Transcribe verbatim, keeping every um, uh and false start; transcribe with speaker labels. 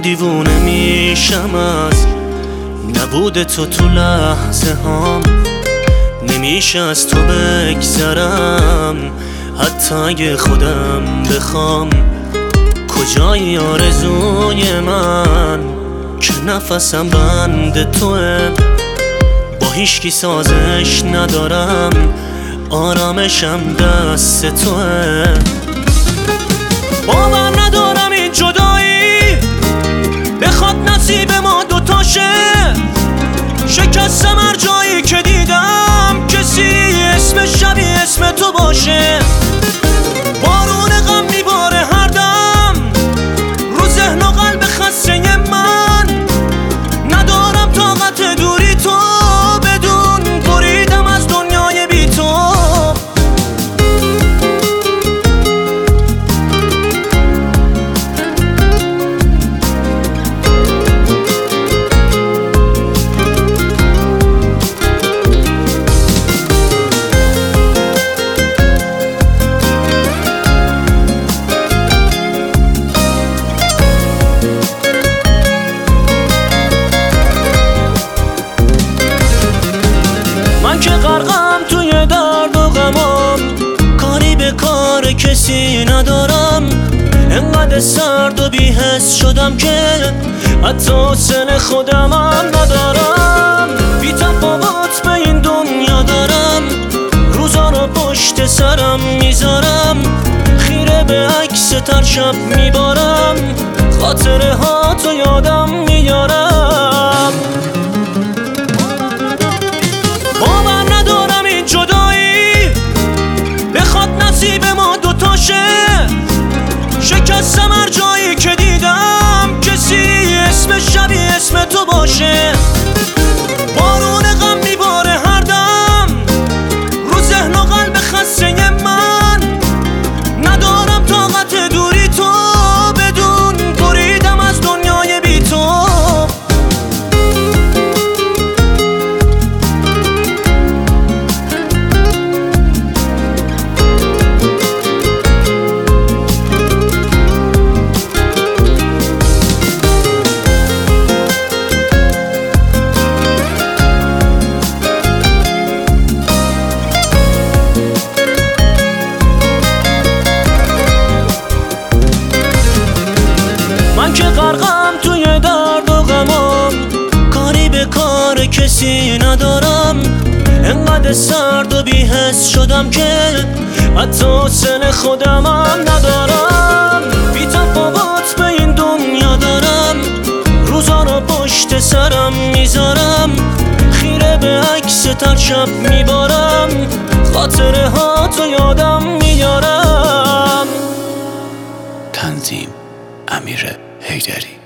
Speaker 1: دیوونه میشم از نبود تو تو لحظه هام. نمیشه از تو بگذرم حتی اگه خودم بخوام. کجای آرزوی من که نفسم بند توه. با هیچکی سازش ندارم آرامشم دست توه. باور ندارم این جدایی بخواد نصیب ما دوتاشه. شکستم هر جایی که دیدم کسی اسم شبیه اسم تو باشه. بارون غم میباره هر دم رو ذهن و قلب خسته من. ندارم طاقت دوری تو بدون بریدم از دنیای بی تو. من که غرقم توی درد و غمام، کاری به کار کسی ندارم. انقدر سرد و بی‌حس شدم که حتی حسن خودمم ندارم. بی تفاوت به این دنیا دارم روزا رو پشت سرم میذارم. خیره به عکس تر شب میبارم خاطره ها تو یادم میارم. باور ندارم این جدایی بخواد نصیب ما دوتاشه. شکستم هر جایی که دیدم کسی اسم شبیه اسم تو باشه. بارون غم میباره هر دم رو ذهن و قلب خسته من. ندارم طاقت دوری تو بدون بریدم از دنیای بی تو. من که غرقم توی درد و غمام، کاری به کار کسی ندارم. انقدر سرد و بی‌حس شدم که حتی حسن خودمم ندارم. بی تفاوت به این دنیا دارم روزا رو پشت سرم میذارم. خیره به عکس تر شب میبارم خاطره ها تو یادم میارم.
Speaker 2: تنظیم امیر حیدری.